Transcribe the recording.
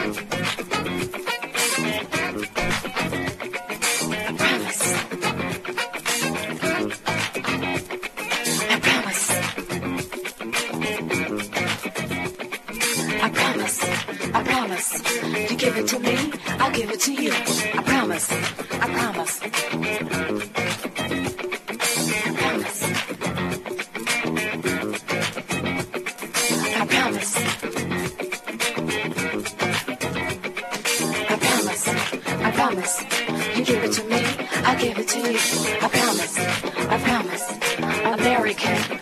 I promise. You give it to me, I'll give it to you. I promise. I promise. I promise. I promise. I promise. I promise. You give it to me, I'll give it to you. I promise. I promise. American.